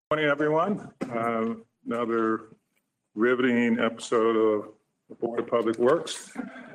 Morning, everyone. Another riveting episode of the Board of Public Works.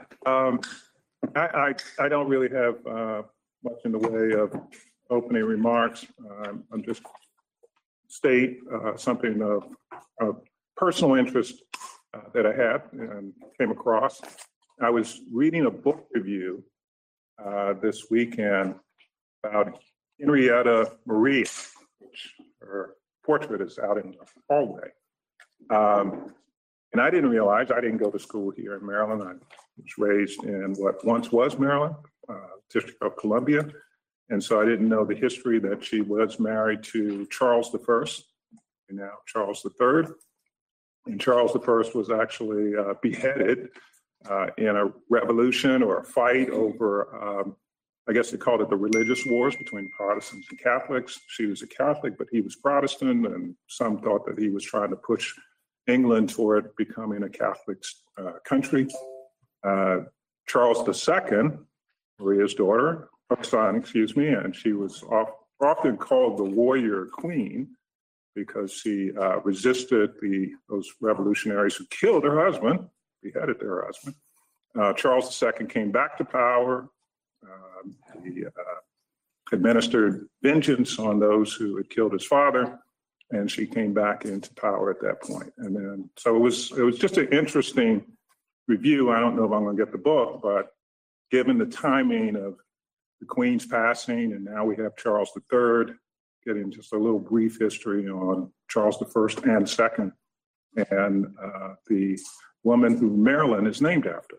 I don't really have much in the way of opening remarks. I'm just state something of personal interest that I had and came across. I was reading a book review this weekend about Henrietta Maria, which her portrait is out in the hallway. And I didn't realize, I didn't go to school here in Maryland. I was raised in what once was Maryland, District of Columbia. And so I didn't know the history that she was married to Charles I, and now Charles III. And Charles I was actually beheaded in a revolution or a fight over I guess they called it the religious wars between Protestants and Catholics. She was a Catholic, but he was Protestant, and some thought that he was trying to push England toward becoming a Catholic country. Charles II, Maria's daughter, son, and she was often called the warrior queen because she resisted those revolutionaries who killed her husband, beheaded their husband. Charles II came back to power. He administered vengeance on those who had killed his father, and she came back into power at that point. And then, so it was just an interesting review. I don't know if I'm going to get the book, but given the timing of the Queen's passing, and now we have Charles III, getting just a little brief history on Charles I and II, and the woman who Maryland is named after.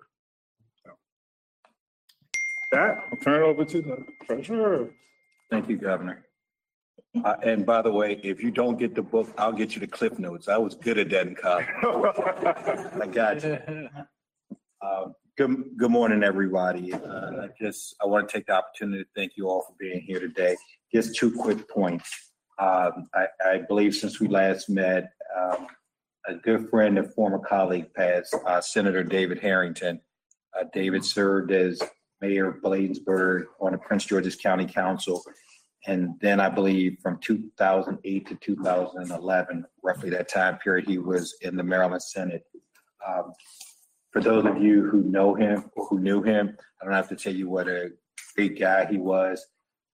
That, I'll turn it over to the treasurer. Thank you, Governor. And by the way, if you don't get the book, I'll get you the Cliff Notes. I was good at that in college. I got you. Good morning, everybody. I want to take the opportunity to thank you all for being here today. Just two quick points. I believe since we last met, a good friend and former colleague passed, Senator David Harrington. David served as Mayor of Bladensburg on the Prince George's County Council. And then I believe from 2008 to 2011, roughly that time period, he was in the Maryland Senate. For those of you who know him or who knew him, I don't have to tell you what a great guy he was.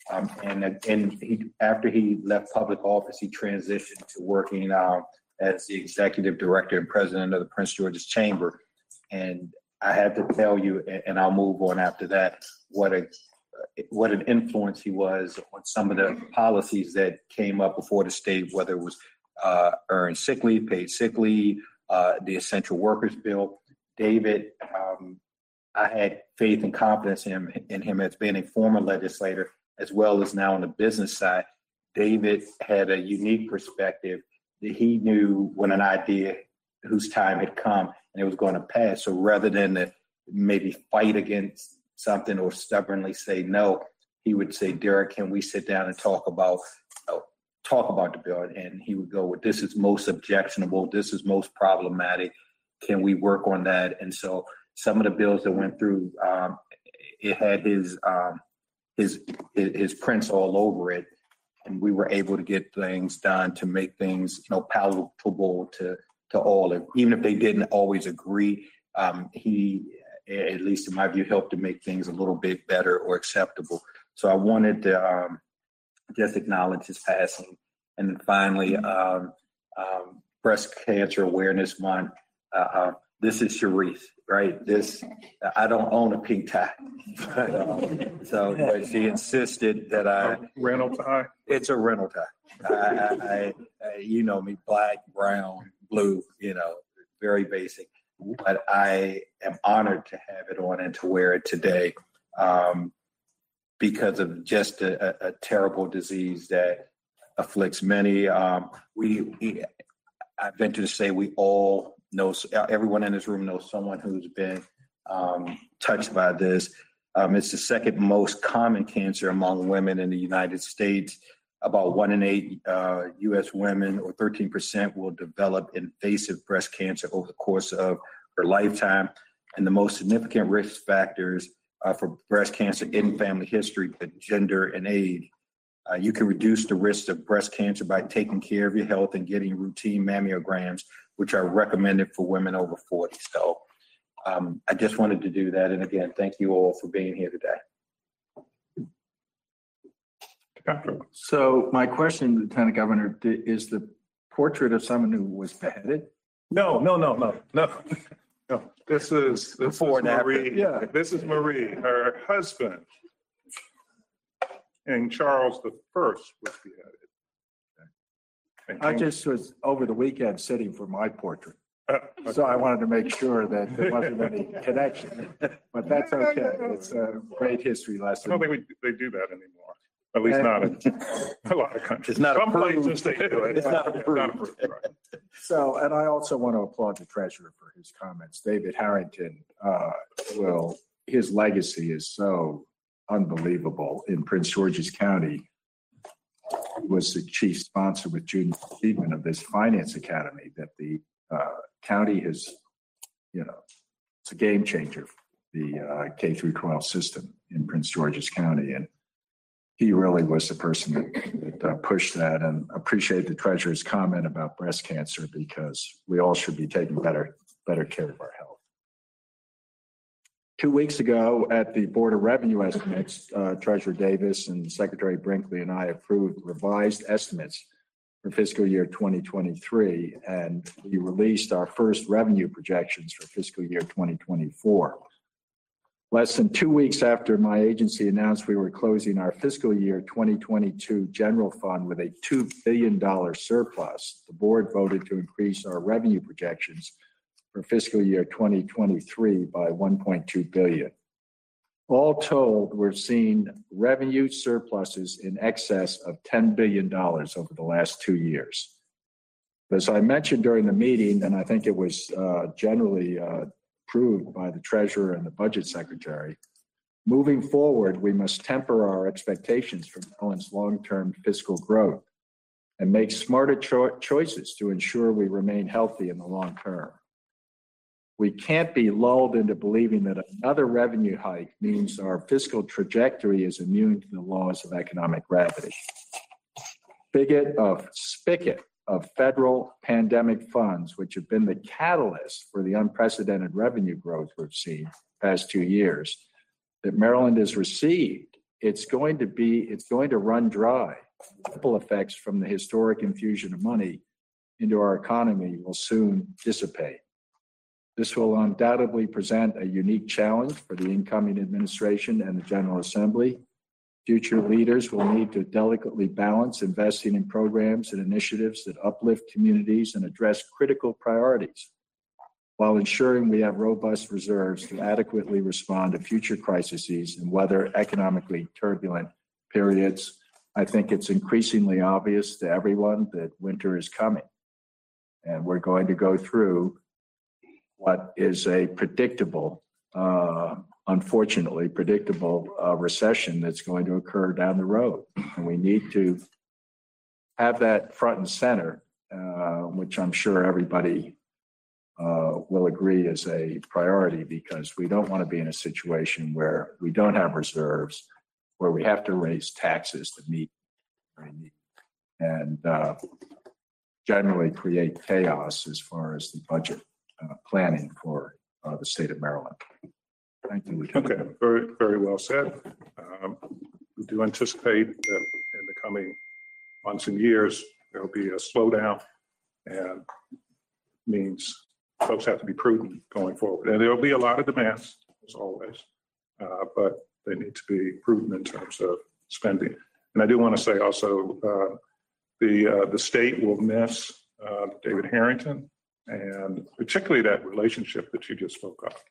After he left public office, he transitioned to working as the executive director and president of the Prince George's Chamber. And I had to tell you, and I'll move on after that, what an influence he was on some of the policies that came up before the state, whether it was earned sick leave, paid sick leave, the Essential Workers Bill. David, I had faith and confidence in him as being a former legislator, as well as now on the business side. David had a unique perspective that he knew when an idea whose time had come and it was going to pass. So rather than to maybe fight against something or stubbornly say no, he would say, Derek, can we sit down and talk about the bill? And he would go, well, this is most objectionable. This is most problematic. Can we work on that? And so some of the bills that went through, it had his prints all over it. And we were able to get things done to make things, palatable to all, even if they didn't always agree. He, at least in my view, helped to make things a little bit better or acceptable. So I wanted to just acknowledge his passing. And then finally, Breast Cancer Awareness Month. This is Sharice, right? I don't own a pink tie. But she insisted that I... Rental tie? It's a rental tie. I you know me, black, brown, blue, very basic. But I am honored to have it on and to wear it today because of just a terrible disease that afflicts many. I venture to say we all know, everyone in this room knows someone who's been touched by this. It's the second most common cancer among women in the United States. About 1 in 8 U.S. women, or 13%, will develop invasive breast cancer over the course of her lifetime. And the most significant risk factors for breast cancer in family history, but gender and age. You can reduce the risk of breast cancer by taking care of your health and getting routine mammograms, which are recommended for women over 40. So I just wanted to do that. And again, thank you all for being here today. So my question, Lieutenant Governor, is the portrait of someone who was beheaded? No. This is Before and after. Marie. Yeah. This is Marie, her husband. And Charles I was beheaded. I just was over the weekend sitting for my portrait. So I wanted to make sure that there wasn't any connection, but that's okay. It's a great history I lesson. don't think they do that anymore. At least not in a lot of countries. It's not Some approved. places they do it. It's not Yeah, approved. right. So, and I also want to applaud the treasurer for his comments. David Harrington, his legacy is so unbelievable in Prince George's County. He was the chief sponsor with Junior Achievement of this finance academy that the county has, it's a game changer, the K through 12 system in Prince George's County. And he really was the person that pushed that, and appreciate the treasurer's comment about breast cancer, because we all should be taking better care of our health. 2 weeks ago at the Board of Revenue Estimates, Treasurer Davis and Secretary Brinkley and I approved revised estimates for fiscal year 2023, and we released our first revenue projections for fiscal year 2024. Less than 2 weeks after my agency announced we were closing our fiscal year 2022 general fund with a $2 billion surplus, the board voted to increase our revenue projections for fiscal year 2023 by $1.2 billion. All told, we're seeing revenue surpluses in excess of $10 billion over the last 2 years. As I mentioned during the meeting, and I think it was generally approved by the treasurer and the budget secretary, moving forward, we must temper our expectations for Maryland's long-term fiscal growth and make smarter choices to ensure we remain healthy in the long term. We can't be lulled into believing that another revenue hike means our fiscal trajectory is immune to the laws of economic gravity. Spigot of federal pandemic funds, which have been the catalyst for the unprecedented revenue growth we've seen the past 2 years, that Maryland has received, it's going to run dry. Ripple effects from the historic infusion of money into our economy will soon dissipate. This will undoubtedly present a unique challenge for the incoming administration and the General Assembly. Future leaders will need to delicately balance investing in programs and initiatives that uplift communities and address critical priorities, while ensuring we have robust reserves to adequately respond to future crises and weather economically turbulent periods. I think it's increasingly obvious to everyone that winter is coming, and we're going to go through what is a unfortunately predictable recession that's going to occur down the road. And we need to have that front and center, which I'm sure everybody will agree is a priority, because we don't want to be in a situation where we don't have reserves, where we have to raise taxes to meet our needs, and generally create chaos as far as the budget planning for the state of Maryland. Thank you, Lieutenant. Okay, very, very well said. We do anticipate that in the coming months and years, there'll be a slowdown, and means folks have to be prudent going forward. And there'll be a lot of demands, as always, but they need to be prudent in terms of spending. And I do want to say also, the state will miss David Harrington, and particularly that relationship that you just spoke of.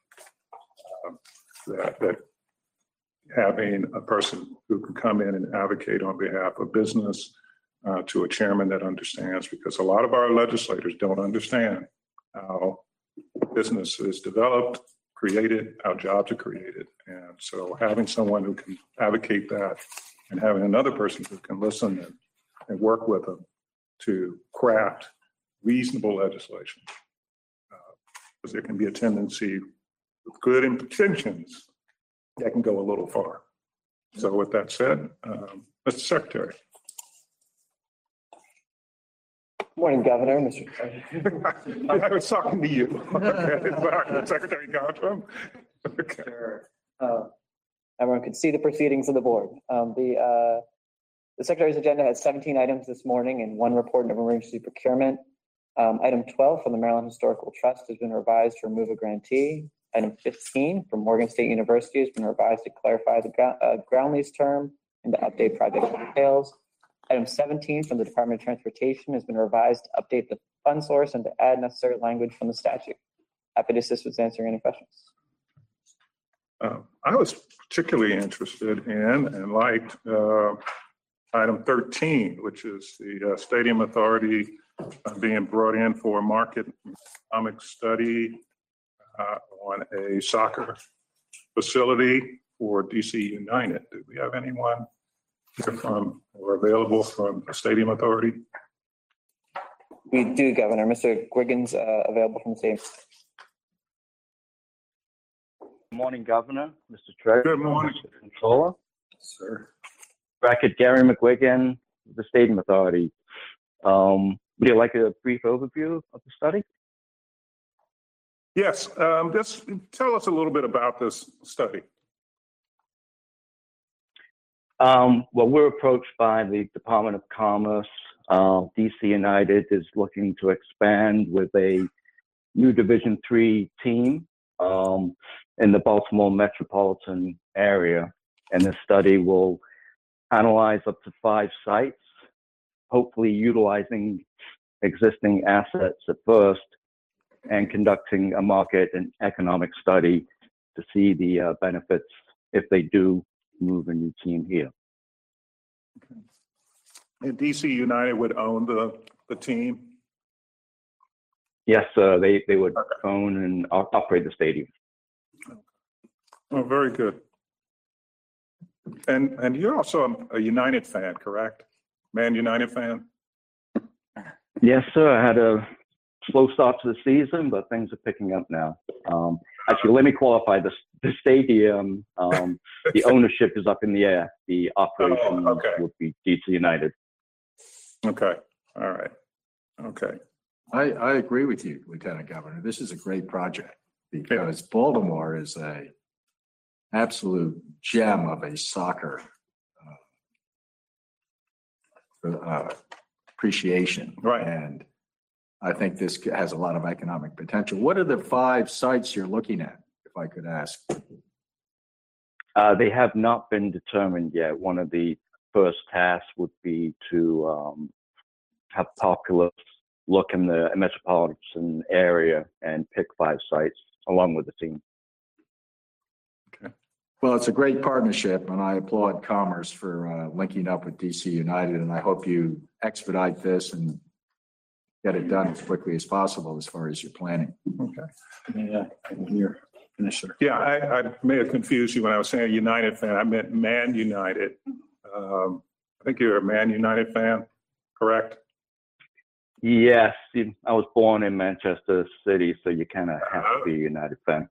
That having a person who can come in and advocate on behalf of business to a chairman that understands, because a lot of our legislators don't understand how business is developed, created, how jobs are created. And so having someone who can advocate that, and having another person who can listen and work with them to craft reasonable legislation, because there can be a tendency with good intentions that can go a little far. So with that said, Mr. Secretary. Morning, Governor, Mr. President. I was talking to you. Okay, sorry, Secretary Gottram. Okay. Everyone could see the proceedings of the board. The Secretary's agenda has 17 items this morning and one report of emergency procurement. Item 12 from the Maryland Historical Trust has been revised to remove a grantee. Item 15 from Morgan State University has been revised to clarify the ground lease term and to update project details. Item 17 from the Department of Transportation has been revised to update the fund source and to add necessary language from the statute. Happy to assist with answering any questions. I was particularly interested in and liked item 13, which is the Stadium Authority being brought in for a market economic study on a soccer facility for DC United. Do we have anyone here from or available from the Stadium Authority? We do, Governor. Mr. Wiggins available from the same. Good morning, Governor, Mr. Treasurer. Good morning. Mr. Controller. Sir. Bracket Gary McGuigan, the Stadium Authority. Would you like a brief overview of the study? Yes, just tell us a little bit about this study. Well, we're approached by the Department of Commerce. DC United is looking to expand with a new Division III team in the Baltimore metropolitan area. And the study will analyze up to 5 sites, hopefully utilizing existing assets at first and conducting a market and economic study to see the benefits if they do move a new team here. And DC United would own the team? Yes, they would own and operate the stadium. Oh, very good. And you're also a United fan, correct? Man United fan? Yes, sir. I had a slow start to the season, but things are picking up now. Actually, let me qualify this. The stadium, the ownership is up in the air. The operation would be DC United. Okay. All right. Okay. I agree with you, Lieutenant Governor. This is a great project because Baltimore is a absolute gem of a soccer appreciation. Right. And I think this has a lot of economic potential. What are the 5 sites you're looking at, if I could ask? They have not been determined yet. One of the first tasks would be to have Populous look in the metropolitan area and pick 5 sites along with the team. Okay. Well, it's a great partnership, and I applaud Commerce for linking up with DC United, and I hope you expedite this and get it done as quickly as possible as far as your planning. Okay. Yeah, here, finisher. Yeah, I may have confused you when I was saying United fan. I meant Man United. I think you're a Man United fan, correct? Yes, I was born in Manchester City, so you kind of have to be a United fan.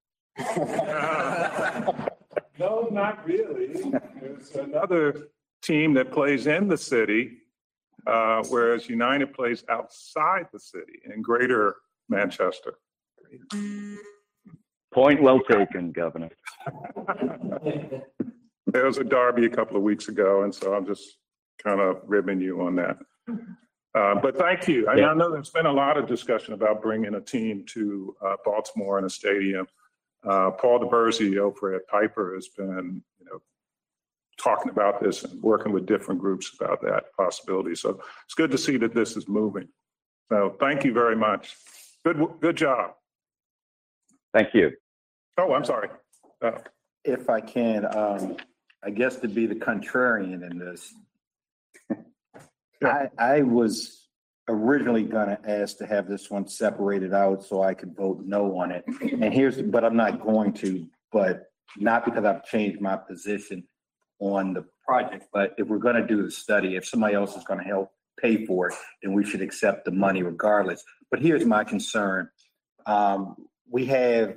No, not really. There's another team that plays in the city, whereas United plays outside the city in Greater Manchester. Point well taken, Governor. There was a derby a couple of weeks ago, and so I'm just kind of ribbing you on that. But thank you. I know there's been a lot of discussion about bringing a team to Baltimore and a stadium. Paul DeBerzi over at Piper has been, talking about this and working with different groups about that possibility. So it's good to see that this is moving. So thank you very much. Good job. Thank you. Oh, I'm sorry. If I can, I guess to be the contrarian in this, I was originally going to ask to have this one separated out so I could vote no on it. And but I'm not going to, but not because I've changed my position on the project, but if we're going to do the study, if somebody else is going to help pay for it, then we should accept the money regardless. But here's my concern. We have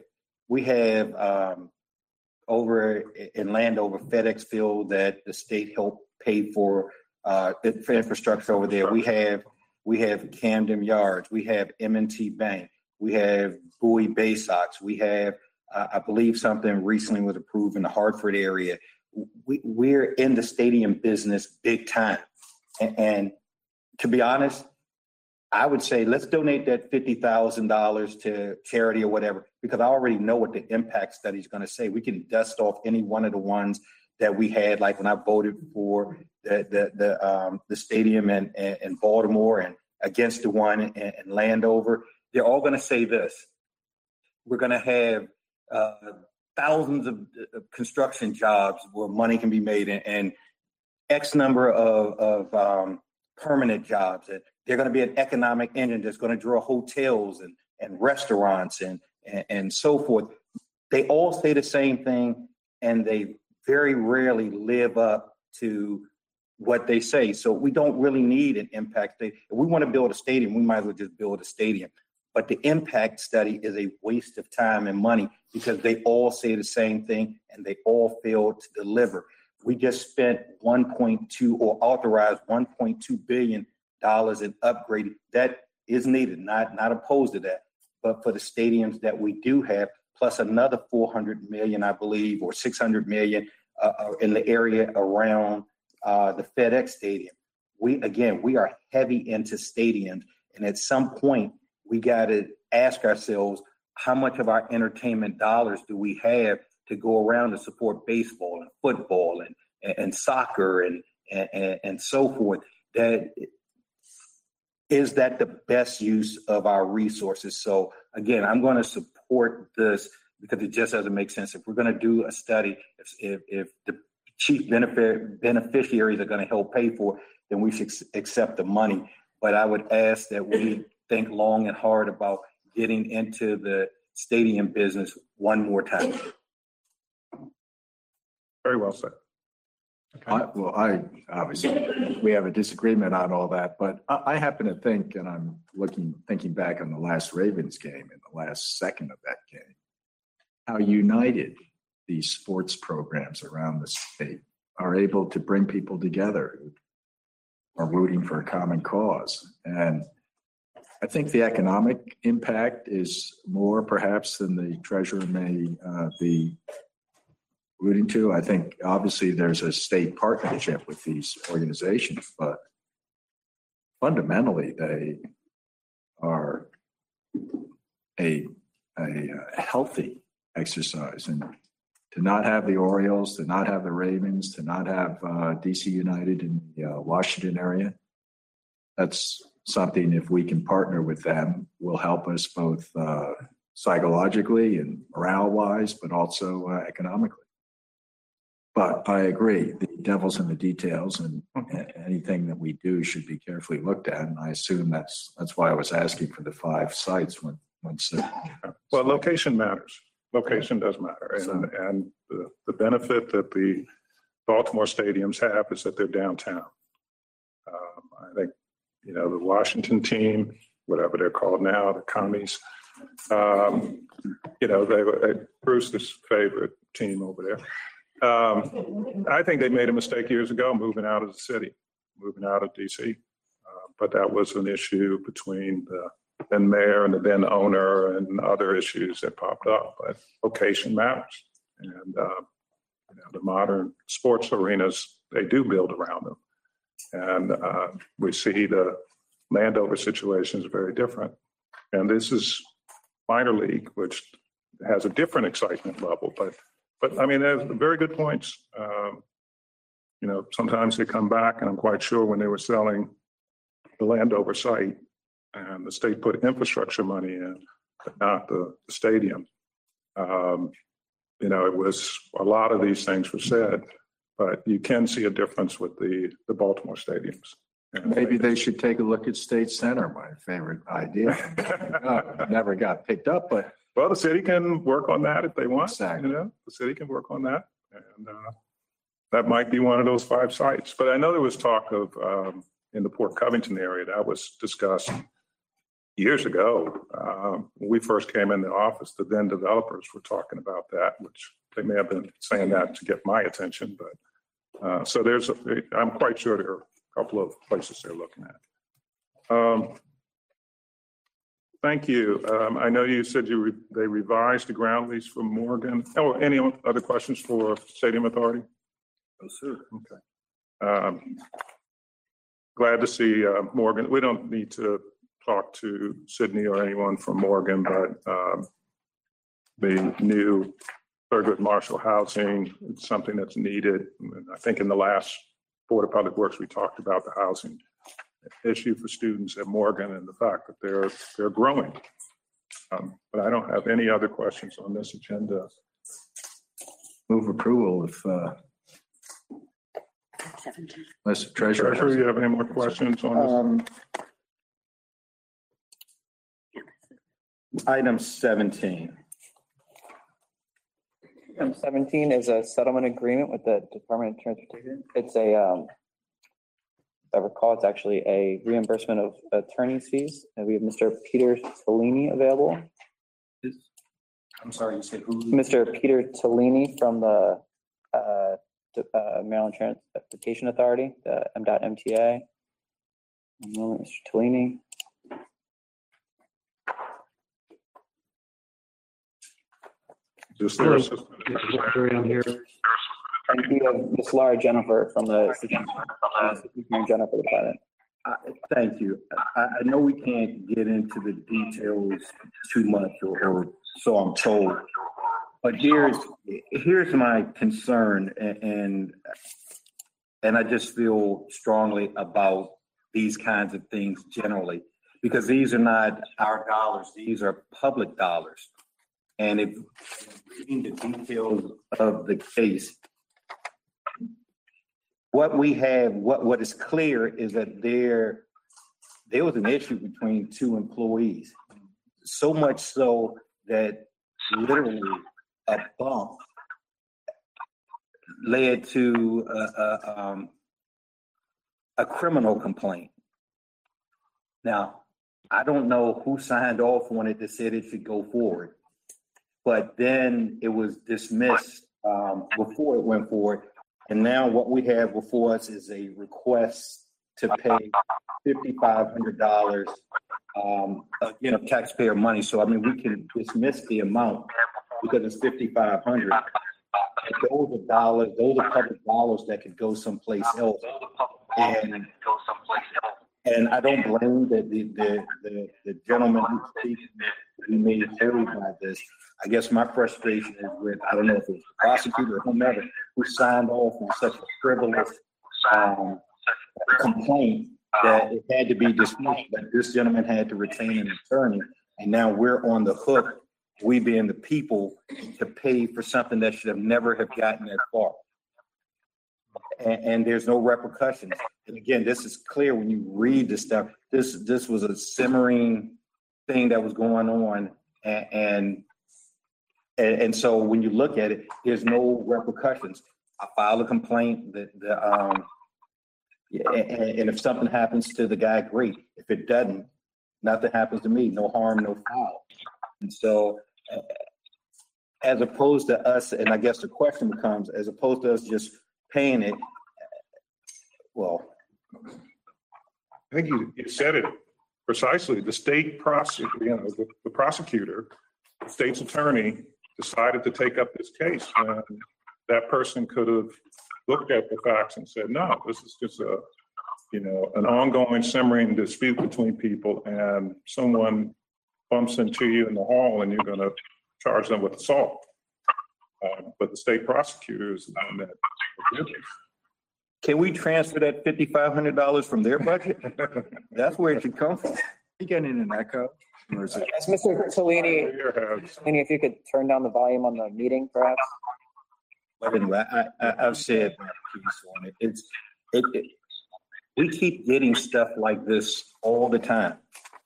over in Landover FedEx Field that the state helped paid for infrastructure over there. We have Camden Yards, we have M&T Bank, we have Bowie Bay Sox, we have, I believe something recently was approved in the Hartford area. We're in the stadium business big time. And to be honest, I would say let's donate that $50,000 to charity or whatever, because I already know what the impact study is going to say. We can dust off any one of the ones that we had, like when I voted for the stadium in Baltimore and against the one in Landover. They're all going to say this: we're going to have thousands of construction jobs where money can be made, and X number of permanent jobs. And they're going to be an economic engine that's going to draw hotels and restaurants and so forth. They all say the same thing, and they very rarely live up to what they say. So we don't really need an impact study. If we want to build a stadium, we might as well just build a stadium. But the impact study is a waste of time and money because they all say the same thing and they all fail to deliver. We just spent 1.2 or authorized $1.2 billion in upgrading. That is needed, not opposed to that. But for the stadiums that we do have, plus another 400 million, I believe, or 600 million in the area around the FedEx Stadium. We are heavy into stadiums. And at some point, we got to ask ourselves, how much of our entertainment dollars do we have to go around to support baseball and football and soccer and so forth? Is that the best use of our resources? So again, I'm going to support this because it just doesn't make sense. If we're going to do a study, if the chief beneficiaries are going to help pay for it, then we should accept the money. But I would ask that we think long and hard about getting into the stadium business one more time. Very well said. I obviously, we have a disagreement on all that, but I happen to think, and I'm thinking back on the last Ravens game and the last second of that game, how united these sports programs around the state are able to bring people together who are rooting for a common cause. And I think the economic impact is more perhaps than the treasurer may be alluding to. I think obviously there's a state partnership with these organizations, but fundamentally they are a healthy exercise. And to not have the Orioles, to not have the Ravens, to not have DC United in the Washington area, that's something, if we can partner with them, will help us both psychologically and morale-wise, but also economically. But I agree, the devil's in the details, and anything that we do should be carefully looked at. And I assume that's why I was asking for the 5 sites once. Well, location matters. Location does matter. And the benefit that the Baltimore stadiums have is that they're downtown. I think, the Washington team, whatever they're called now, the Commies, they were Bruce's favorite team over there. I think they made a mistake years ago moving out of the city, moving out of DC. But that was an issue between the then mayor and the then owner and other issues that popped up. But location matters. And, the modern sports arenas, they do build around them. And we see the Landover situation is very different. And this is minor league, which has a different excitement level. But I mean, there's very good points. Sometimes they come back, and I'm quite sure when they were selling the Landover site and the state put infrastructure money in, but not the stadium. It was a lot of these things were said, but you can see a difference with the Baltimore stadiums. Maybe they should take a look at State Center, my favorite idea. Never got picked up, but. Well, the city can work on that if they want. Exactly. The city can work on that. And that might be one of those 5 sites. But I know there was talk of, in the Port Covington area, that was discussed years ago. When we first came in the office, the then developers were talking about that, which they may have been saying that to get my attention, but So I'm quite sure there are a couple of places they're looking at. Thank you. I know you said they revised the ground lease for Morgan. Oh, any other questions for Stadium Authority? No, sir. Okay. Glad to see Morgan. We don't need to talk to Sydney or anyone from Morgan, but the new Thurgood Marshall housing is something that's needed. I think in the last Board of Public Works, we talked about the housing issue for students at Morgan and the fact that they're growing. But I don't have any other questions on this agenda. Move approval if, unless the treasurer. Treasurer, you have any more questions on this? Item 17. Item 17 is a settlement agreement with the Department of Transportation. It's if I recall, it's actually a reimbursement of attorney's fees. And we have Mr. Peter Tellini available. I'm sorry, you said who? Mr. Peter Tellini from the Maryland Transportation Authority, the MDOT-MTA. Mr. Tellini. Just their assistant. And we have Ms. Laura Jennifer from the Assistant General for the Department. Thank you. I know we can't get into the details too much, or so I'm told. But here's my concern, and I just feel strongly about these kinds of things generally, because these are not our dollars; these are public dollars. And if reading the details of the case, what we have, what is clear is that there was an issue between two employees, so much so that literally a bump led to a criminal complaint. Now, I don't know who signed off on it that said it should go forward, but then it was dismissed before it went forward. And now what we have before us is a request to pay $5,500 again of taxpayer money. So I mean, we can dismiss the amount because it's $5,500. Those are dollars; those are public dollars that could go someplace else. And I don't blame the gentleman who speaks to be made whole by this. I guess my frustration is with, I don't know if it was the prosecutor or whomever who signed off on such a frivolous complaint that it had to be dismissed, but this gentleman had to retain an attorney. And now we're on the hook, we being the people, to pay for something that should have never have gotten that far. And there's no repercussions. And again, this is clear when you read this stuff. This was a simmering thing that was going on, and so when you look at it, there's no repercussions. I filed a complaint and if something happens to the guy, great. If it doesn't, nothing happens to me. No harm, no foul. And so, as opposed to us, and I guess the question becomes, as opposed to us just paying it, well, I think you said it precisely. The state prosecutor, the prosecutor, the state's attorney decided to take up this case. And that person could have looked at the facts and said, no, this is just an ongoing simmering dispute between people, and someone bumps into you in the hall and you're going to charge them with assault. But the state prosecutor is the one that. Can we transfer that $5,500 from their budget? That's where it should come from. You getting an echo? Or is it? Yes, Mr. Tellini, if you could turn down the volume on the meeting, perhaps. But anyway, I've said my piece on it. We keep getting stuff like this all the time.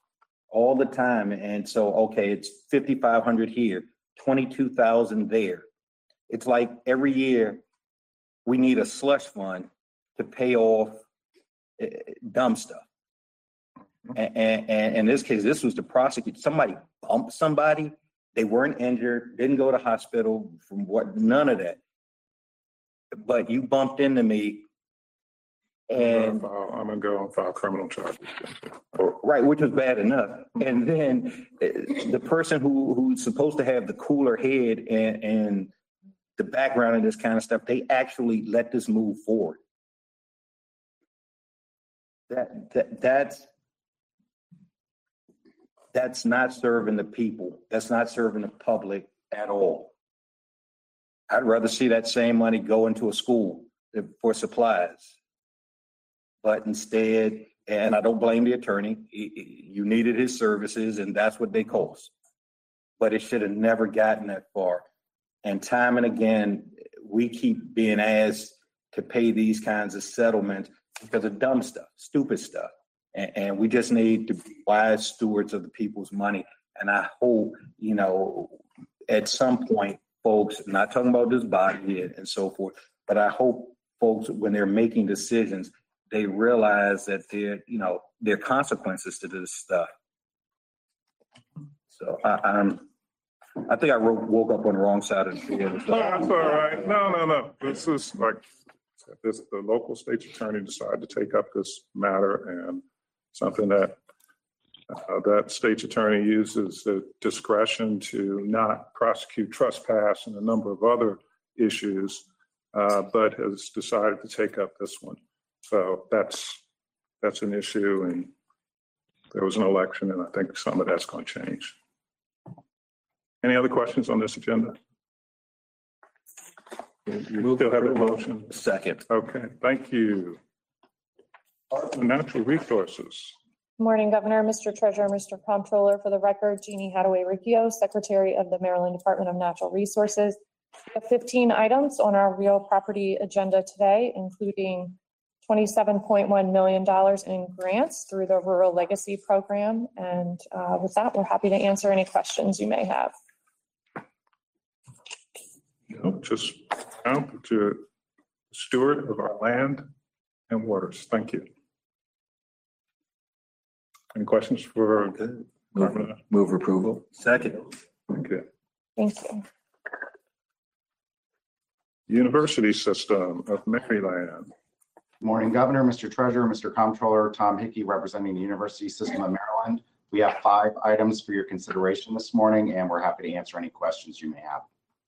And so, okay, it's 5,500 here, 22,000 there. It's like every year we need a slush fund to pay off dumb stuff. And in this case, this was the prosecutor. Somebody bumped somebody. They weren't injured, didn't go to hospital, none of that. but you bumped into me and I'm gonna go and file criminal charges. right, which was bad enough. And then the person who's supposed to have the cooler head and the background of this kind of stuff, they actually let this move forward. That's not serving the people. That's not serving the public at all. I'd rather see that same money go into a school for supplies. But instead, and I don't blame the attorney, you needed his services and that's what they cost. But it should have never gotten that far. And time and again, we keep being asked to pay these kinds of settlements because of dumb stuff, stupid stuff. And we just need to be wise stewards of the people's money. And I hope, at some point, folks, I'm not talking about this body and so forth, but I hope folks, when they're making decisions, they realize that there are consequences to this stuff. So I think I woke up on the wrong side of the bed. That's all right. No. This is the local state's attorney decided to take up this matter, and something that that state's attorney uses the discretion to not prosecute trespass and a number of other issues, but has decided to take up this one. So that's an issue, and there was an election, and I think some of that's going to change. Any other questions on this agenda? You still have a motion? Second. Okay, thank you. Natural Resources. Good morning, Governor, Mr. Treasurer, Mr. Comptroller. For the record, Jeannie Hadaway-Riccio, Secretary of the Maryland Department of Natural Resources. We have 15 items on our real property agenda today, including $27.1 million in grants through the Rural Legacy Program. And with that, we're happy to answer any questions you may have. Just to steward of our land and waters. Thank you. Any questions for Move approval. Second. Thank you. Thank you. University System of Maryland. Morning, Governor, Mr. Treasurer, Mr. Comptroller, Tom Hickey, representing the University System of Maryland. We have 5 items for your consideration this morning, and we're happy to answer any questions you may have.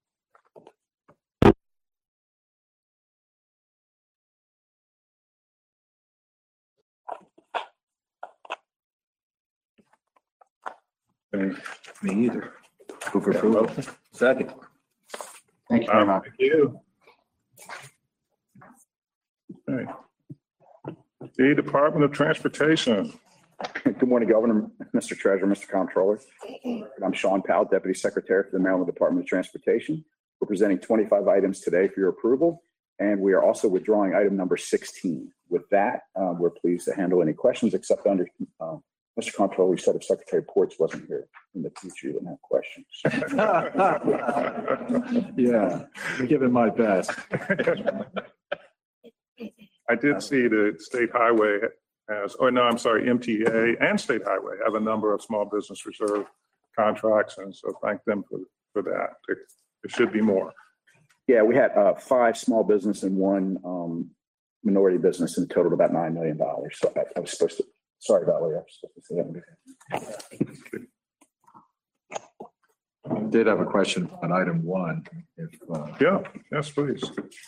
Me either. Move approval. Second. Thank you very much. Thank you. Okay. The Department of Transportation. Good morning, Governor, Mr. Treasurer, Mr. Comptroller. I'm Sean Powell, Deputy Secretary for the Maryland Department of Transportation. We're presenting 25 items today for your approval, and we are also withdrawing item number 16. With that, we're pleased to handle any questions, except under Mr. Comptroller, you said if Secretary Ports wasn't here in the future, you wouldn't have questions. Yeah, I'm giving my best. I did see the State Highway MTA and State Highway have a number of small business reserve contracts, and so thank them for that. There should be more. Yeah, we had 5 small business and 1 minority business, and totaled about $9 million. So I was supposed to. Sorry, Valerie. I was supposed to say that. I did have a question on item 1. Yeah, yes, please.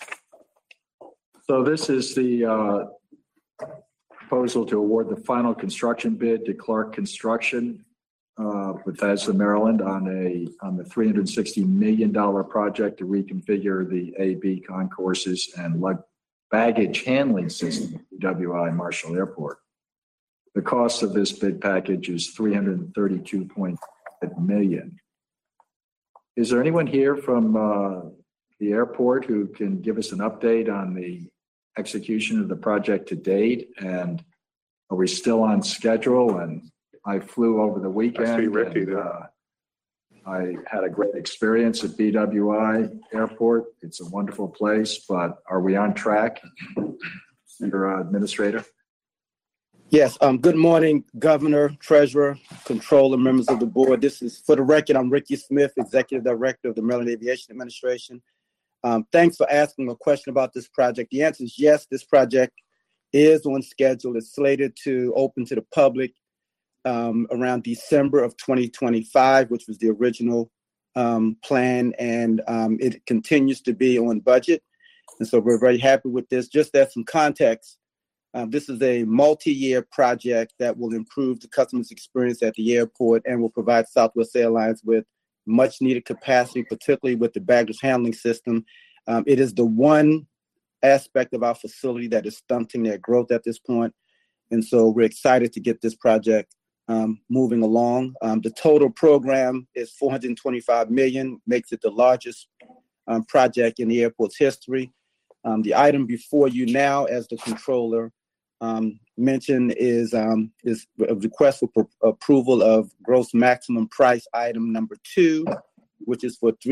So this is the proposal to award the final construction bid to Clark Construction, Bethesda, Maryland, on the $360 million project to reconfigure the A-B concourses and baggage handling system at WI Marshall Airport. The cost of this bid package is $332.5 million. Is there anyone here from the airport who can give us an update on the execution of the project to date? And are we still on schedule? And I flew over the weekend. I see Ricky there. I had a great experience at BWI Airport. It's a wonderful place, but are we on track, Mr. Administrator? Yes. Good morning, Governor, Treasurer, Controller, members of the board. This is, for the record, I'm Ricky Smith, Executive Director of the Maryland Aviation Administration. Thanks for asking a question about this project. The answer is yes, this project is on schedule. It's slated to open to the public around December of 2025, which was the original plan, and it continues to be on budget. And so we're very happy with this. Just as some context, this is a multi-year project that will improve the customer's experience at the airport and will provide Southwest Airlines with much needed capacity, particularly with the baggage handling system. It is the one aspect of our facility that is stunting their growth at this point. And so we're excited to get this project moving along. The total program is $425 million, makes it the largest project in the airport's history. The item before you now, as the controller mentioned, is a request for approval of gross maximum price item number 2, which is for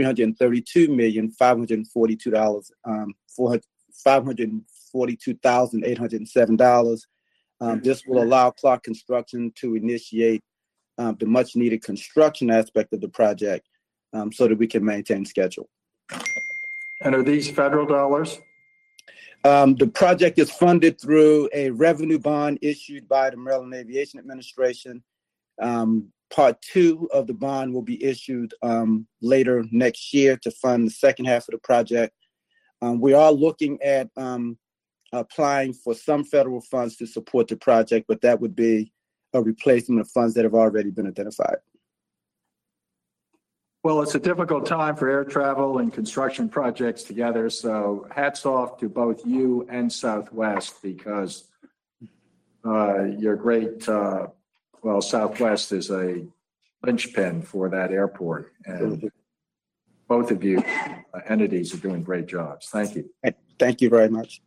$542,807. This will allow Clark Construction to initiate the much needed construction aspect of the project so that we can maintain schedule. And are these federal dollars? The project is funded through a revenue bond issued by the Maryland Aviation Administration. Part 2 of the bond will be issued later next year to fund the second half of the project. We are looking at applying for some federal funds to support the project, but that would be a replacement of funds that have already been identified. Well, it's a difficult time for air travel and construction projects together, so hats off to both you and Southwest, because you're great. Well, Southwest is a linchpin for that airport, and both of you entities are doing great jobs. Thank you. Thank you very much.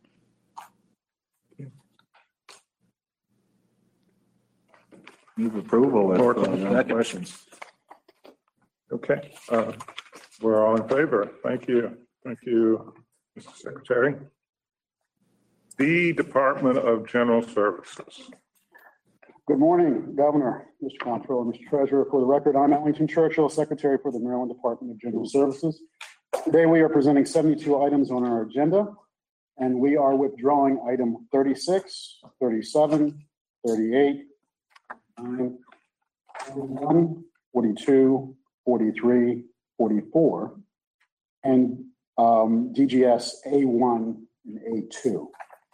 Move approval. No questions. Okay, we're all in favor. Thank you. Thank you, Mr. Secretary. The Department of General Services. Good morning, Governor, Mr. Comptroller, Mr. Treasurer. For the record, I'm Ellington Churchill, Secretary for the Maryland Department of General Services. Today, we are presenting 72 items on our agenda, and we are withdrawing item 36, 37, 38, 9, 41, 42, 43, 44, and DGS A1 and A2.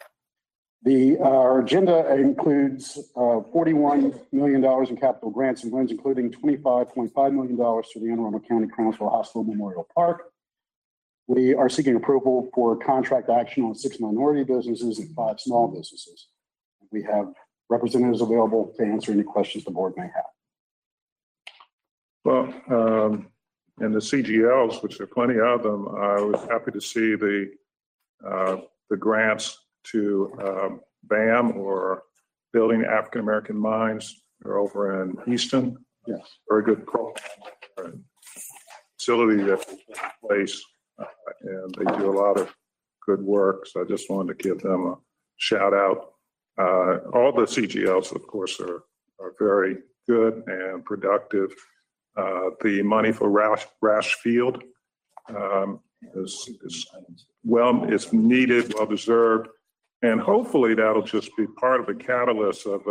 Our agenda includes $41 million in capital grants and loans, including $25.5 million to the Anne Arundel County Crownsville Hospital Memorial Park. We are seeking approval for contract action on 6 minority businesses and 5 small businesses. We have representatives available to answer any questions the board may have. Well, and the CGLs, which there are plenty of them, I was happy to see the grants to BAM, or Building African American Minds. They're over in Easton. Yes. Very good program and facility that's in place, and they do a lot of good work. So I just wanted to give them a shout out. All the CGLs, of course, are very good and productive. The money for Rash Field is it's needed, well deserved, and hopefully that'll just be part of the catalyst of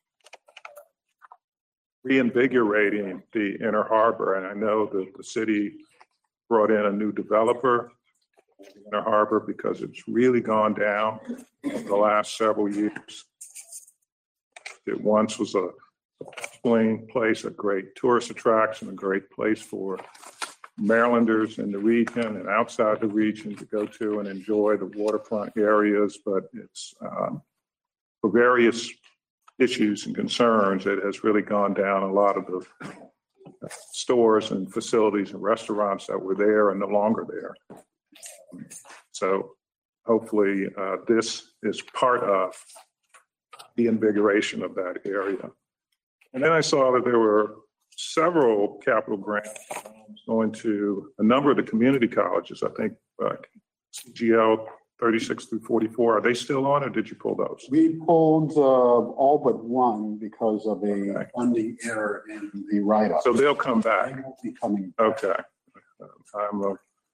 reinvigorating the Inner Harbor. And I know that the city brought in a new developer in Inner Harbor because it's really gone down in the last several years. It once was a bustling place, a great tourist attraction, a great place for Marylanders in the region and outside the region to go to and enjoy the waterfront areas. But it's for various issues and concerns, it has really gone down. A lot of the stores and facilities and restaurants that were there are no longer there. So hopefully this is part of the invigoration of that area. And then I saw that there were several capital grants going to a number of the community colleges. I think CGL 36 through 44. Are they still on, or did you pull those? We pulled all but one because of a funding error in the write-up. So they'll come back. They won't be coming. Okay.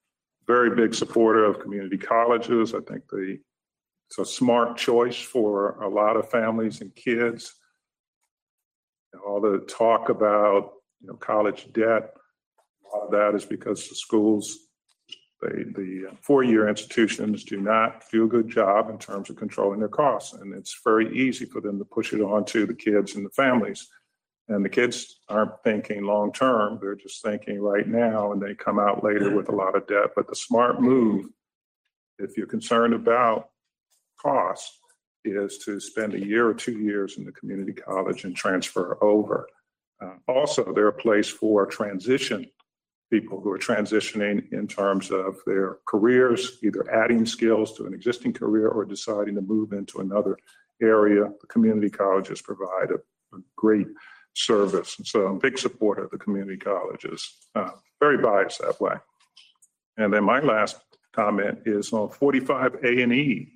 very big supporter of community colleges. I think it's a smart choice for a lot of families and kids. All the talk about college debt, a lot of that is because the schools, the four-year institutions do not do a good job in terms of controlling their costs. And it's very easy for them to push it on to the kids and the families. And the kids aren't thinking long-term. They're just thinking right now, and they come out later with a lot of debt. But the smart move, if you're concerned about costs, is to spend a year or 2 years in the community college and transfer over. Also, they're a place for transition people who are transitioning in terms of their careers, either adding skills to an existing career or deciding to move into another area. The community colleges provide a great service. And so I'm a big supporter of the community colleges, very biased that way. And then my last comment is on 45 A&E.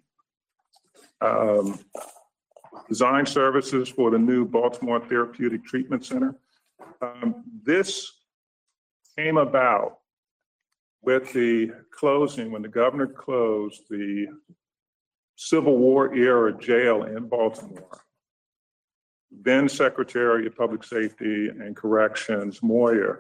Design services for the new Baltimore Therapeutic Treatment Center. This came about with the closing, when the governor closed the Civil War era jail in Baltimore. Then Secretary of Public Safety and Corrections, Moyer,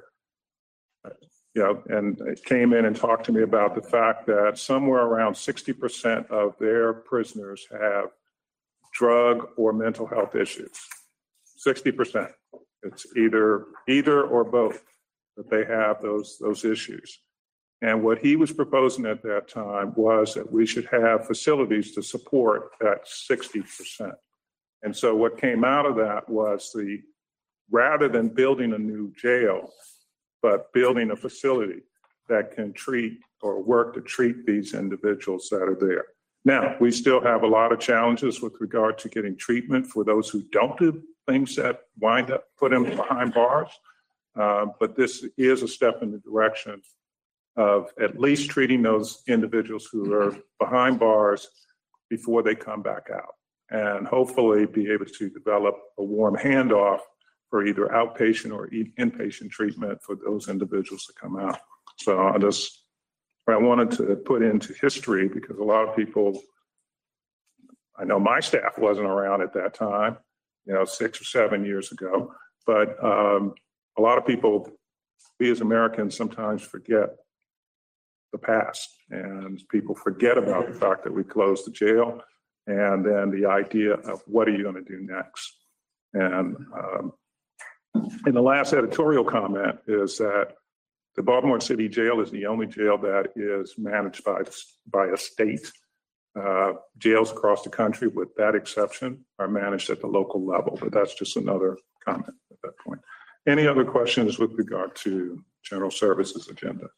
and it came in and talked to me about the fact that somewhere around 60% of their prisoners have drug or mental health issues. 60%. It's either or both that they have those issues. And what he was proposing at that time was that we should have facilities to support that 60%. And so what came out of that was rather than building a new jail, but building a facility that can treat or work to treat these individuals that are there. Now, we still have a lot of challenges with regard to getting treatment for those who don't do things that wind up put them behind bars. But this is a step in the direction of at least treating those individuals who are behind bars before they come back out, and hopefully be able to develop a warm handoff for either outpatient or inpatient treatment for those individuals that come out. So I wanted to put into history, because a lot of people, I know my staff wasn't around at that time, 6 or 7 years ago, but a lot of people, we as Americans sometimes forget the past, and people forget about the fact that we closed the jail, and then the idea of what are you going to do next. And in the last editorial comment is that the Baltimore City Jail is the only jail that is managed by a state. Jails across the country, with that exception, are managed at the local level, but that's just another comment at that point. Any other questions with regard to general services agenda?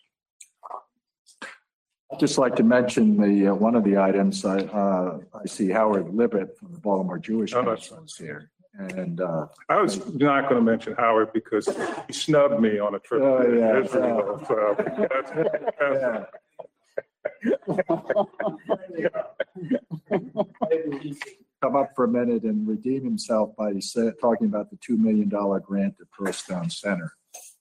I'd just like to mention one of the items. I see Howard Libet from the Baltimore Jewish Council is here. And I was not going to mention Howard because he snubbed me on a trip to Israel. Come up for a minute and redeem himself by talking about the $2 million grant to Pearlstone Center.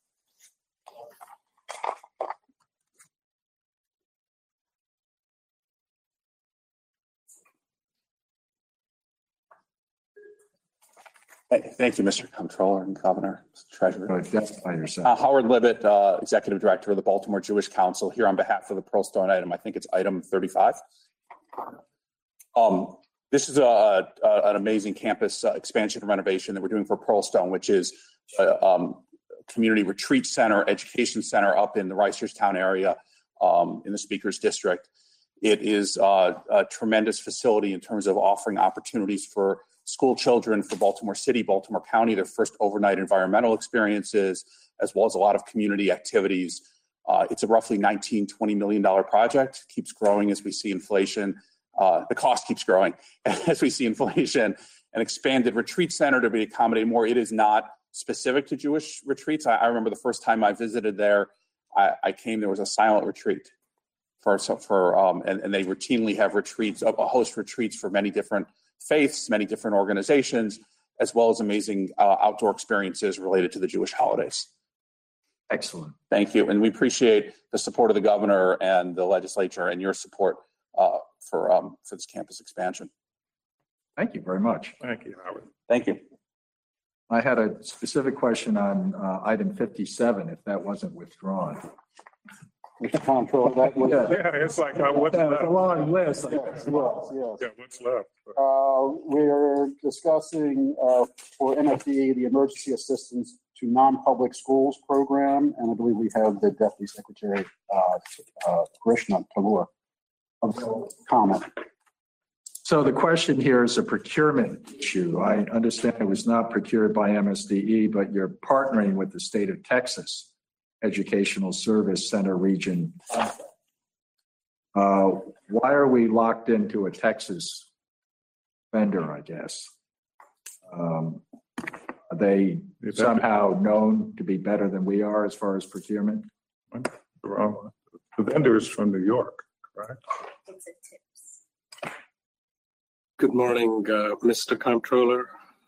Thank you, Mr. Comptroller and Governor, Mr. Treasurer. Identify yourself. Howard Libet, Executive Director of the Baltimore Jewish Council, here on behalf of the Pearlstone item. I think it's item 35. This is an amazing campus expansion and renovation that we're doing for Pearlstone, which is a community retreat center, education center up in the Reisterstown area in the Speaker's District. It is a tremendous facility in terms of offering opportunities for school children, for Baltimore City, Baltimore County, their first overnight environmental experiences, as well as a lot of community activities. It's a roughly $19, $20 million project, keeps growing as we see inflation. The cost keeps growing as we see inflation. An expanded retreat center to be accommodated more. It is not specific to Jewish retreats. I remember the first time I visited there, I came, there was a silent retreat and they routinely have retreats, host retreats for many different faiths, many different organizations, as well as amazing outdoor experiences related to the Jewish holidays. Excellent. Thank you. And we appreciate the support of the governor and the legislature and your support for this campus expansion. Thank you very much. Thank you, Howard. Thank you. I had a specific question on item 57, if that wasn't withdrawn. Mr. Comptroller, that was. Yeah, it's like, what's It's left? a long list. Yes, yes. Yeah, what's left? We're discussing for MFDE, the Emergency Assistance to Non-Public Schools Program, and I believe we have the Deputy Secretary, Krishna Talur, comment. So the question here is a procurement issue. I understand it was not procured by MSDE, but you're partnering with the state of Texas Educational Service Center Region. Why are we locked into a Texas vendor, I guess? Are they somehow known to be better than we are as far as procurement? The vendor is from New York, correct? Good morning, Mr. Comptroller,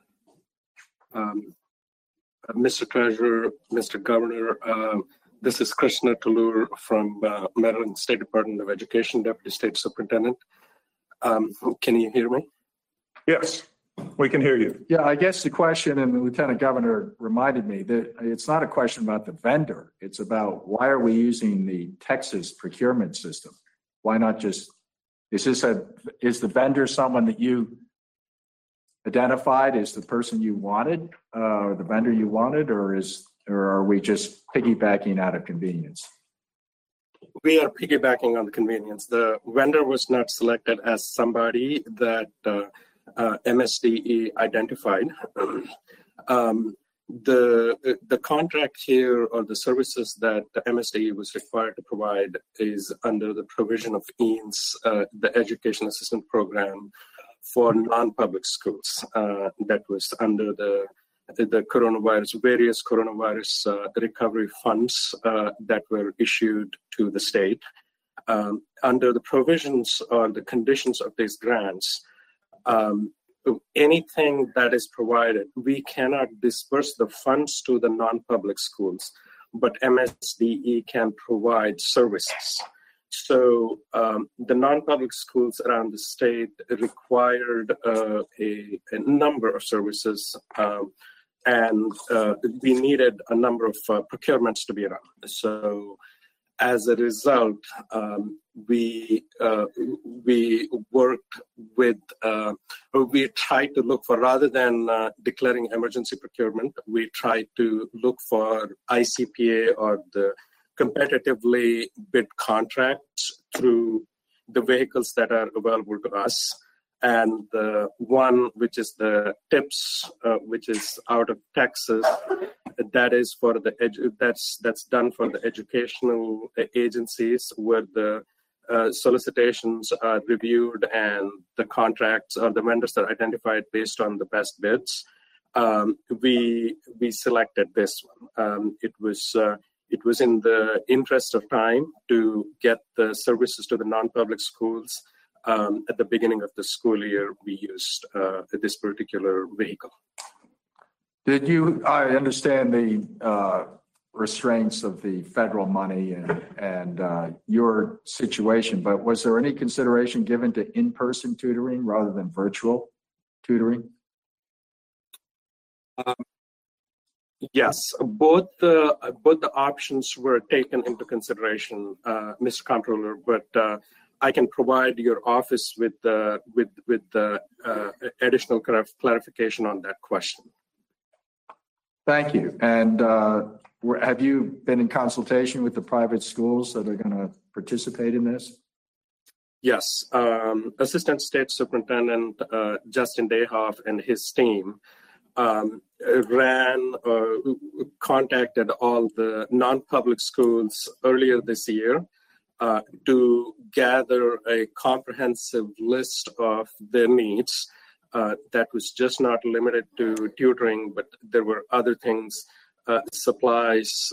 Mr. Treasurer, Mr. Governor. This is Krishna Talur from Maryland State Department of Education, Deputy State Superintendent. Can you hear me? Yes, we can hear you. Yeah, I guess the question, and the Lieutenant Governor reminded me that it's not a question about the vendor. It's about why are we using the Texas procurement system? Why not just, is the vendor someone that you identified as the person you wanted, or the vendor you wanted, or are we just piggybacking out of convenience? We are piggybacking on the convenience. The vendor was not selected as somebody that MSDE identified. The contract here, or the services that the MSDE was required to provide, is under the provision of EANS, the Education Assistance Program for non-public schools. That was under the coronavirus, various coronavirus recovery funds that were issued to the state. Under the provisions or the conditions of these grants, anything that is provided, we cannot disperse the funds to the non-public schools, but MSDE can provide services. So the non-public schools around the state required a number of services, and we needed a number of procurements to be around. So as a result, we worked with, we tried to look for, rather than declaring emergency procurement, we tried to look for ICPA or the competitively bid contracts through the vehicles that are available to us. And the one, which is the TIPS, which is out of Texas, that is for the that's done for the educational agencies, where the solicitations are reviewed and the contracts or the vendors are identified based on the best bids. We selected this one. It was in the interest of time to get the services to the non-public schools. At the beginning of the school year, we used this particular vehicle. I understand the restraints of the federal money and your situation, but was there any consideration given to in-person tutoring rather than virtual tutoring? Yes, both the options were taken into consideration, Mr. Comptroller, but I can provide your office with the additional clarification on that question. Thank you. And have you been in consultation with the private schools that are going to participate in this? Yes, Assistant State Superintendent Justin Dayhoff and his team contacted all the non-public schools earlier this year to gather a comprehensive list of their needs. That was just not limited to tutoring, but there were other things, supplies,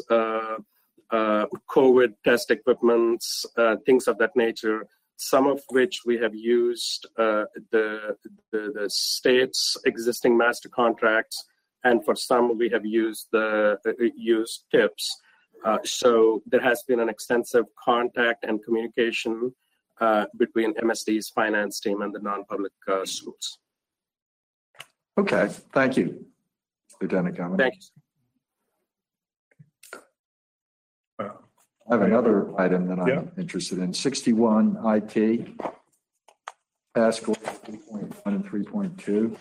COVID test equipments, things of that nature, some of which we have used the state's existing master contracts, and for some we have used TIPS. So there has been an extensive contact and communication between MSD's finance team and the non-public schools. Okay, thank you, Lieutenant Governor. Thank you. I have another item that I'm interested in. 61 IT, task order 3.1 and 3.2.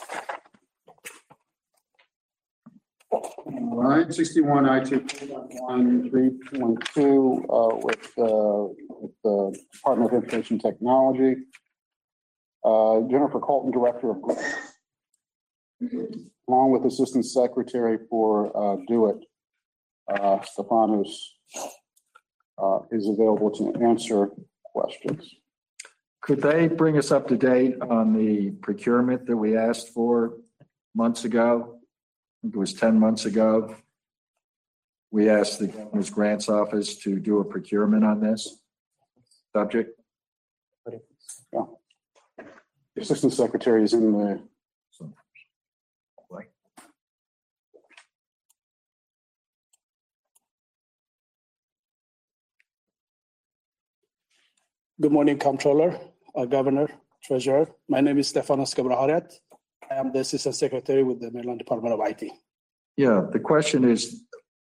All right, 61 IT 3.1, 3.2 with the Department of Information Technology. Jennifer Colton, Director of Grants, along with Assistant Secretary for DoIT, Stefanos, is available to answer questions. Could they bring us up to date on the procurement that we asked for months ago? I think it was 10 months ago. We asked the Governor's Grants Office to do a procurement on this subject. Yeah. The Assistant Secretary is in the. Good morning, Comptroller, Governor, Treasurer. My name is Stefanos Gabrahariat. I am the Assistant Secretary with the Maryland Department of IT. Yeah, the question is,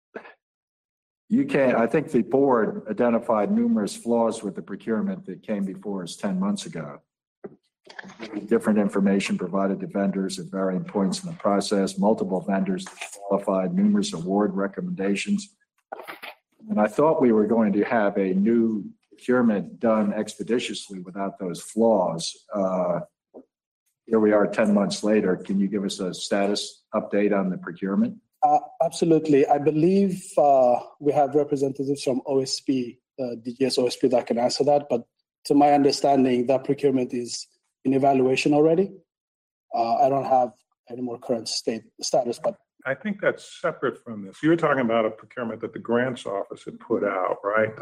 I think the board identified numerous flaws with the procurement that came before us 10 months ago. Different information provided to vendors at varying points in the process, multiple vendors qualified, numerous award recommendations. And I thought we were going to have a new procurement done expeditiously without those flaws. Here we are 10 months later. Can you give us a status update on the procurement? Absolutely. I believe we have representatives from OSP, DGS OSP that can answer that. But to my understanding, that procurement is in evaluation already. I don't have any more current status, but I think that's separate from this. You're talking about a procurement that the Grants Office had put out, right?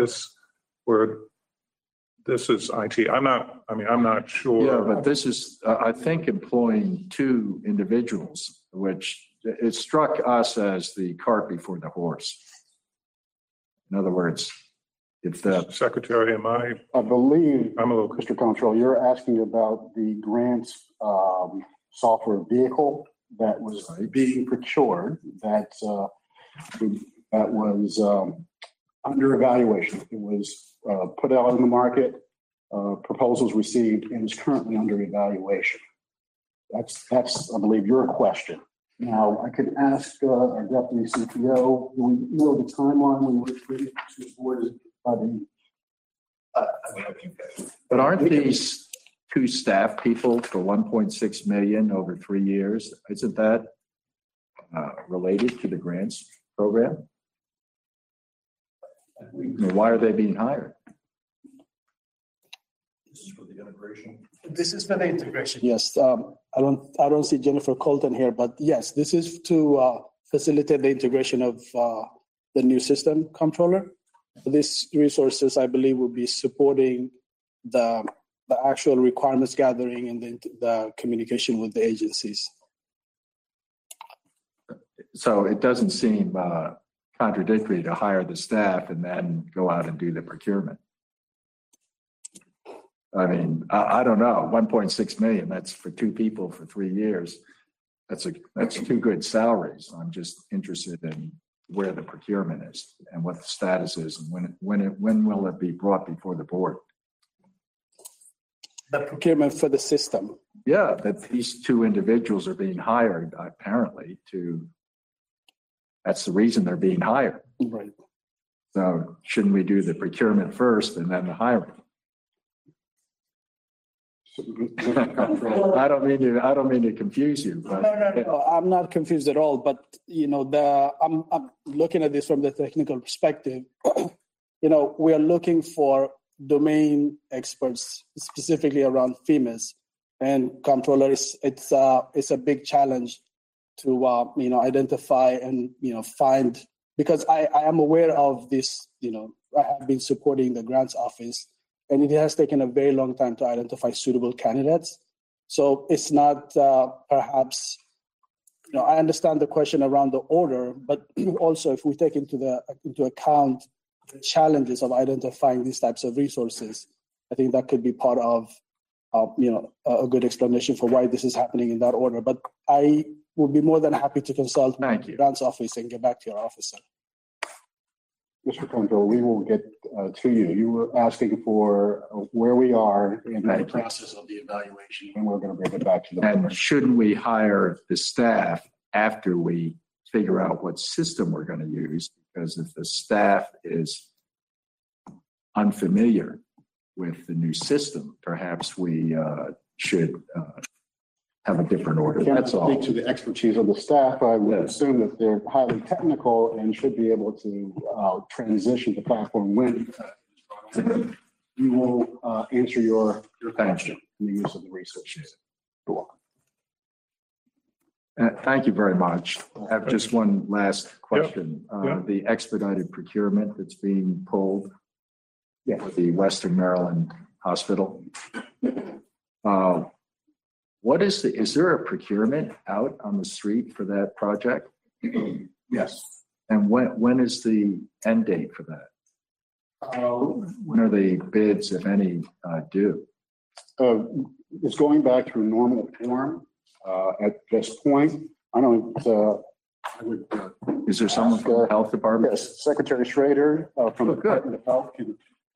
This is IT. I'm not sure. Yeah, but this is, I think, employing two individuals, which it struck us as the cart before the horse. In other words, if the Secretary, I believe, I'm a little, Mr. Comptroller, you're asking about the grants software vehicle that was being procured that was under evaluation. It was put out in the market, proposals received, and is currently under evaluation. That's I believe, your question. Now, I could ask our Deputy CPO, do we know the timeline when we're ready to board by the. But aren't these two staff people for 1.6 million over 3 years? Isn't that related to the grants program? I mean, why are they being hired? This is for the integration. This is for the integration. Yes, I don't see Jennifer Colton here, but yes, this is to facilitate the integration of the new system, Comptroller. These resources, I believe, will be supporting the actual requirements gathering and the communication with the agencies. So it doesn't seem contradictory to hire the staff and then go out and do the procurement. I mean, I don't know, 1.6 million, that's for two people for 3 years. That's two good salaries. I'm just interested in where the procurement is and what the status is and when will it be brought before the board? The procurement for the system. Yeah, that these two individuals are being hired apparently that's the reason they're being hired. Right. So shouldn't we do the procurement first and then the hiring? I don't mean to confuse you, but no, I'm not confused at all. But I'm looking at this from the technical perspective. We are looking for domain experts, specifically around FEMAs, and Comptroller. It's a big challenge to identify and find, because I am aware of this. I have been supporting the Grants Office. And it has taken a very long time to identify suitable candidates. So it's not perhaps, I understand the question around the order, but also if we take into account the challenges of identifying these types of resources, I think that could be part of a good explanation for why this is happening in that order. But I would be more than happy to consult with the grants office and get back to your officer. Mr. Control, we will get to you. You were asking for where we are in the process of the evaluation, and we're going to bring it back to the board. And shouldn't we hire the staff after we figure out what system we're going to use? Because if the staff is unfamiliar with the new system, perhaps we should have a different order. That's all. Speak to the expertise of the staff. I would assume that they're highly technical and should be able to transition the platform when you will answer your question in the use of the resources. You're welcome. Thank you very much. I have just one last question. The expedited procurement that's being pulled for the Western Maryland Hospital. Is there a procurement out on the street for that project? Yes. And when is the end date for that? When are the bids, if any, due? It's going back through normal form at this point. I don't. I would. Is there someone from the health department? Yes, Secretary Schrader from the Department of Health can.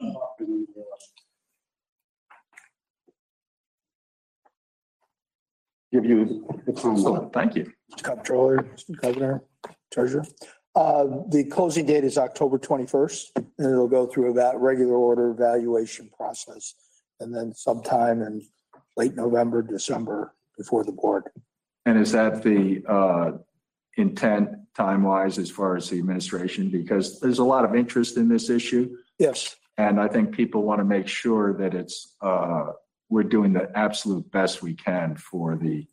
Give you the timeline. Thank you. Mr. Comptroller, Mr. Governor, Treasurer. The closing date is October 21st, and it'll go through that regular order evaluation process, and then sometime in late November, December before the board. And is that the intent time-wise as far as the administration? Because there's a lot of interest in this issue. Yes. And I think people want to make sure that it's we're doing the absolute best we can for the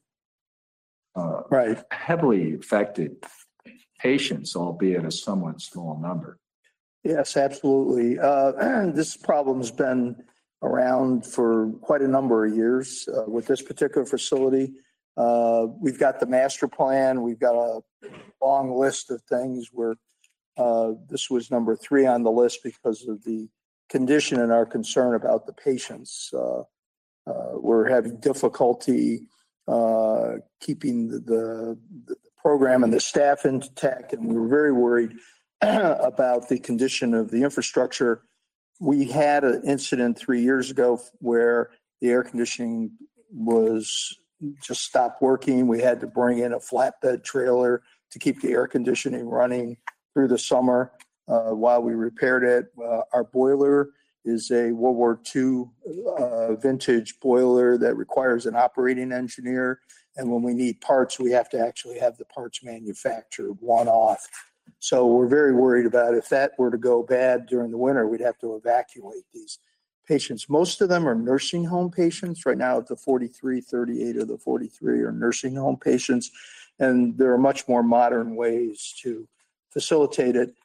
heavily affected patients, albeit a somewhat small number. Yes, absolutely. This problem's been around for quite a number of years with this particular facility. We've got the master plan. We've got a long list of things where this was number 3 on the list because of the condition and our concern about the patients. We're having difficulty keeping the program and the staff intact, and we were very worried about the condition of the infrastructure. We had an incident 3 years ago where the air conditioning was just stopped working. We had to bring in a flatbed trailer to keep the air conditioning running through the summer while we repaired it. Our boiler is a World War II vintage boiler that requires an operating engineer. And when we need parts, we have to actually have the parts manufactured one-off. So we're very worried about if that were to go bad during the winter, we'd have to evacuate these patients. Most of them are nursing home patients. Right now, the 38 of the 43 are nursing home patients. And there are much more modern ways to facilitate it.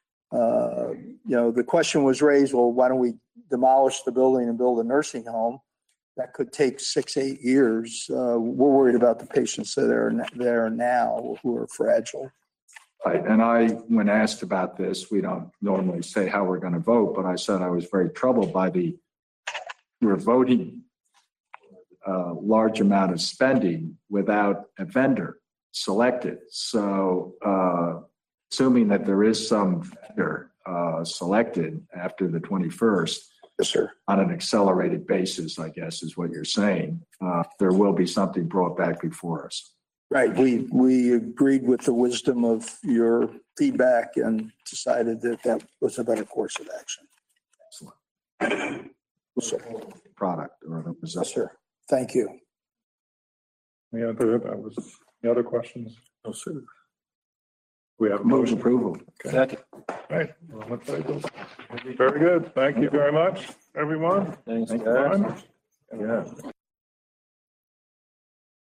The question was raised, well, why don't we demolish the building and build a nursing home? That could take 6-8 years. We're worried about the patients that are there now who are fragile. Right. And when asked about this, we don't normally say how we're going to vote, but I said I was very troubled by we're voting a large amount of spending without a vendor selected. So assuming that there is some vendor selected after the 21st, yes, sir, on an accelerated basis, I guess is what you're saying, there will be something brought back before us. Right. We agreed with the wisdom of your feedback and decided that was a better course of action. Excellent. Product or the possessor. Yes, sir. Thank you. Any other questions? No, sir. We have a Move motion. approval. Okay. Second. Right. Very good. Thank you very much, everyone. Thanks, Thank guys. you. Yeah.